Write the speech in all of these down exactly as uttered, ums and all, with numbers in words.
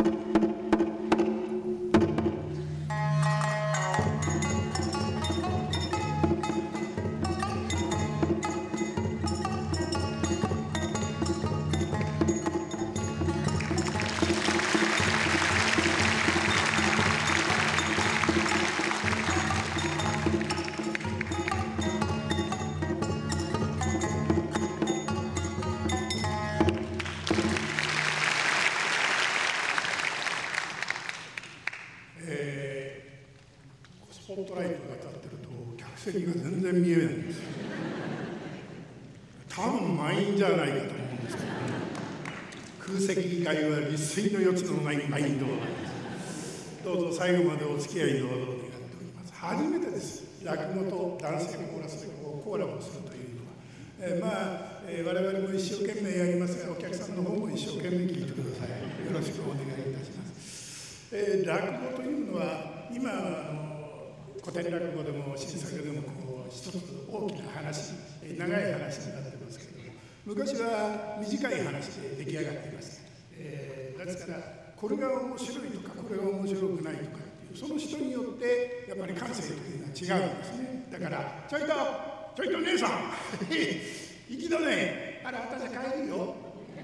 スポットライトが当たってると客席が全然見えないんですよ。多分満員じゃないかと思うんですけど、空席以外は立錐の余地のない満員でございます。どうぞ最後までお付き合いどうぞ願っております。初めてです。落語と男性コーラスでコーラボするというのは、えー、まあ、えー、我々も一生懸命やりますが、お客さんの方も一生懸命聞いてください。よろしくお願いいたします。えー、落語というのは今あの古典落語でも新作でもこう一つ大きな話、長い話になってますけれども、昔は短い話で出来上がっていました。えー、ですからこれが面白いとかこれが面白くないとかっていうその人によってやっぱり感性というのは違うんですね。だからちょいとちょいと姉さん行きだね、あら私帰るよ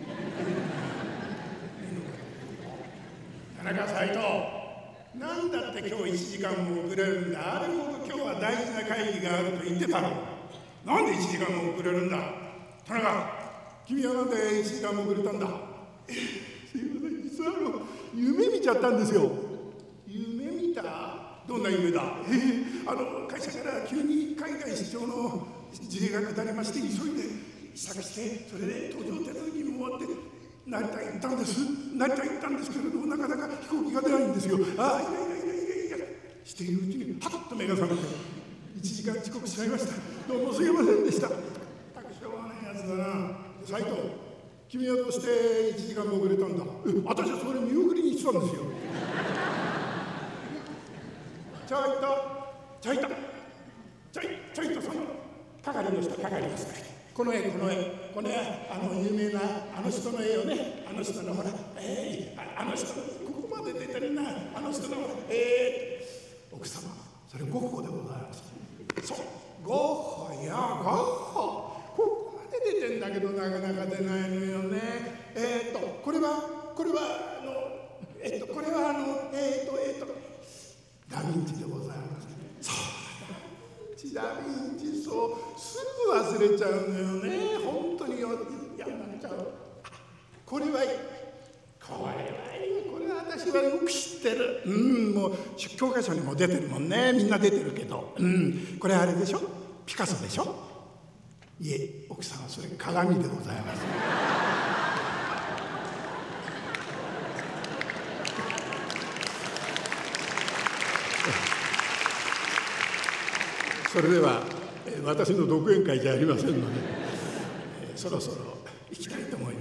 田中斎藤、なんだって今日いちじかんも遅れるんだ。あれほど今日は大事な会議があると言ってたろう。なんでいちじかんも遅れるんだ。田中、君はなんでいちじかんも遅れたんだ。えすいません、実はあの夢見ちゃったんですよ。夢見た？どんな夢だ。えあの会社から急に海外出張の事例が下りまして、急いで支度して、それで搭乗手続きも終わって成田行ったんです。成田行ったんですけれども、なかなか飛行機が出ないんですよ。ああ、いやいやいやいやいやしているうちにパッと目が覚めていちじかん遅刻しちゃいました。どうもすいませんでした。たくしょうがないやつだな。斉藤、君はどうしていちじかんも遅れたんだ。私はそれ見送りに行ってたんですよ。ちょいとちょいとちょいちょいとその係の人係の人この絵この絵この絵あの有名なあの人の絵をね、あの人のほら、えー、あ, あの人ここまで出てるな、あの人のほら、えー、奥様それゴッホでございます。そうゴッホやゴッホここまで出てんだけどなかなか出ないのよね。えー、っとこれはこれはあのえー、っとこれはあのえー、っとえー、っとダヴィンチでございます。そうだダヴィンチ、そうすぐ忘れちゃうのよね。本当に嫌になっちゃう。これはいいこれはいいこれは私はよく知ってる。うんもう教科書にも出てるもんね。みんな出てるけど、うんこれあれでしょ、ピカソでしょ。いえ奥さんはそれ鏡でございます。それでは私の独演会じゃありませんので、そろそろ行きたいと思います。